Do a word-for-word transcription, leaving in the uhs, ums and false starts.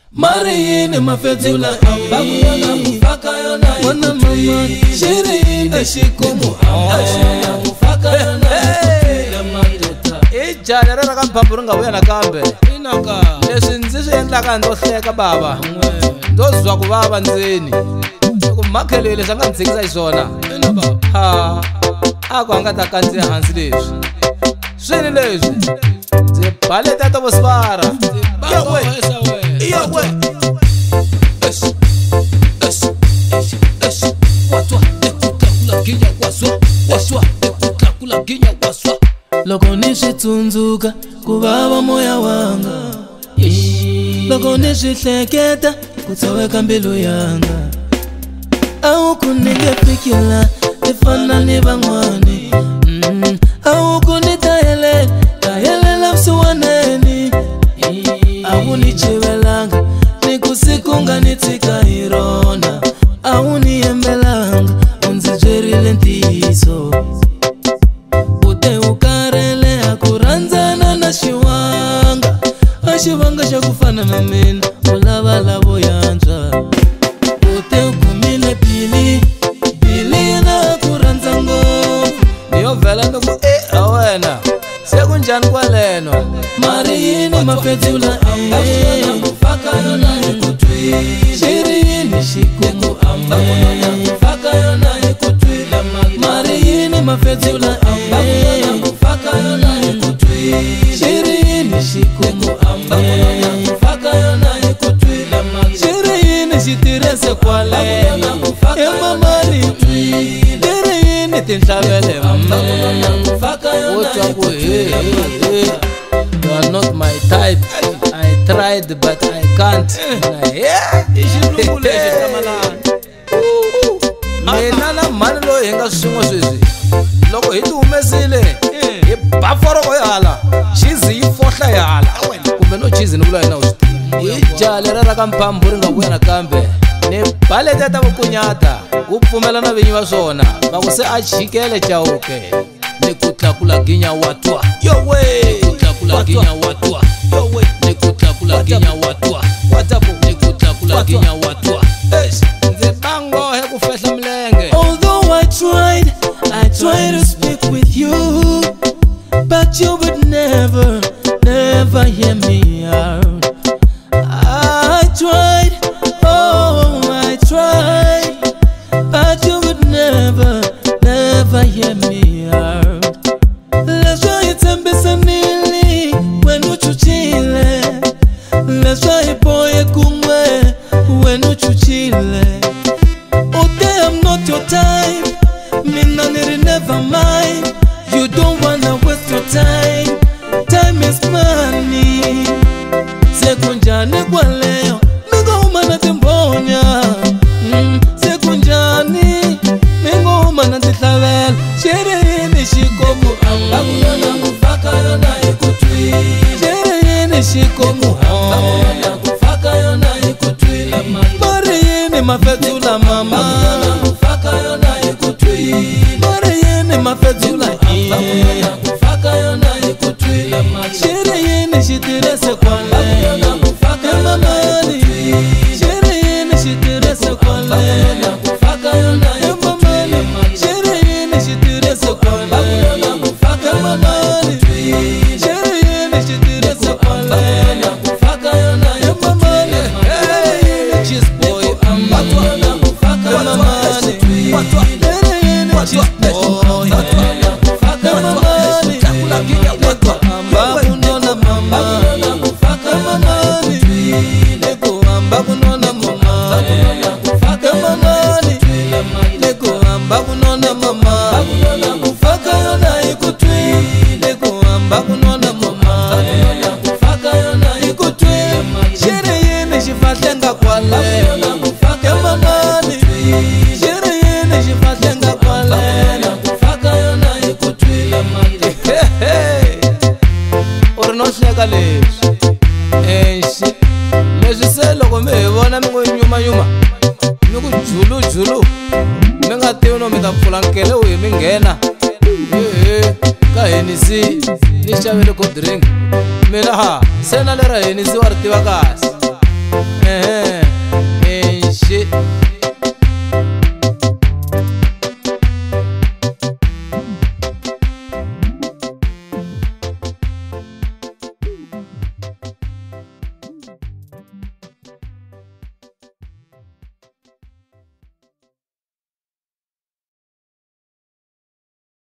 Marine mafetula ambakuyona mufaka yona ikutwi Shirine shikumu ambakuyona mufaka yona ikutwi Mandeta Ijale rara kampamburu nga wena kambe Inaka Leswi ndzi swi endlaka ndo hleka baba Ndo zwa ku baba ndzeni Ku makhelele swa nga ndzikisa xiswona Ha Ako anga ta kandziya hansi leswi Swini leswi Ndzi baleta to vosvara Iyo we Iyo we Es Es Es Es Watwa Ekukakula ginya waswa Waswa Ekukakula ginya waswa Loko ni swi tsundzuka ku vava moya wanga Loko ni swi hleketa ku tshoveka mbilu yanga A wu ku ni nge fikila ni fana ni van'wani A wu ku ni tayelela tayelela vusiwaneni A wu ni chivelanga ni ku siku nga ni tshika hi rona A wu ni yembelanga u ndzi byerile ntiyiso Shiwanga Ashivanga shakufana na mina Ulava lavo yanza Ute ukumile pili Pili na kuranza ngofu Niyo vela ndugu eh awena Seku njani kwa leno Marine mafetula Ambakuyona mufaka yona ikutwi Shirine shikumu ambakuyona mufaka yona ikutwi Marine mafetula Ambakuyona mufaka yona ikutwi Shirine shikumu ambakuyona mufaka yona ikutwi Shirine shitirese kwa leno Emamani Shirine tinhlabele ambakuyona mufaka yona What's up with hey, hey, hey. You are not my type I tried but I can't Yeah Ishilungu leswi tamalana Mina na mani loyi hi nga swin'we sweswi Loko hi ti humesile Hi ba foroko hi hala Chizi yi fohla hi hala Kumbe no chizi ni vula hi na u swi Hi jale rara ka mpamburu nga wena kambe Ni baleteta vukunyata Ku pfumela na vinyi va swona Va ku se a chikele chauke Ni ku tlakula ginya watwa Yo we Ni ku tlakula ginya watwa Yo we Ni ku tlakula ginya watwa Watapu Ni ku tlakula ginya watwa Ndzi bango he ku fehla milenge Although I tried, I tried to speak with you But you would never, never hear me out I tried, oh I tried But you would never, never hear me out Let's try it and be sanili when you chuchile Let's try it boy kumwe when you chuchile I'm not your type, me nani never mind. You don't wanna waste your time, time is money. Sekunjani kwa leo, mingo umana timbonya mm, Sekunjani, mingo umana titlavel. Shirine shikomu ambakuyona mufaka yona ikutwi Shirine shikomu ambakuyona mufaka yona ikutwi Marine mafetula mama mufaka yona ikutwi Marine mafetula ambakuyona mufaka yona ikutwi Shirine shitirese kwa ambakuyona mufaka yona ikutwi Shirine shitirese kwa ambakuyona mufaka yona ikutwi Shirine shitirese kwa ambakuyona mufaka yona ikutwi Shirine shitirese kwa ambakuyona mufaka yona ikutwi Cheese boy ambakuyona mufaka yona ikutwi Shirine cheese boy mufaka yona chakula kinya watwa Ambakunona mama ambakuyona mufaka yona ikutwi Neko ambakunona mama mufaka yona ikutwi Neko ambakunona mama ambakuyona mufaka yona ikutwi Neko ambakunona mama mufaka yona Ikutwi Shirine shifatlenga kwa leo ambakuyona mufaka Mamani Shirine shifatlenga kwa leo mufaka yona ikutwi U ri no hleka leswi Enxi Leswi se loko mi hi vona mi ngo nyumanyuma Mi ku julujulu Mi nga tivi no mi ta pfula nkele wihi mi nghena Ehe ka Hennessy ni xavele cold drink mina ha se na lera Hennessy wa ri tiva kahle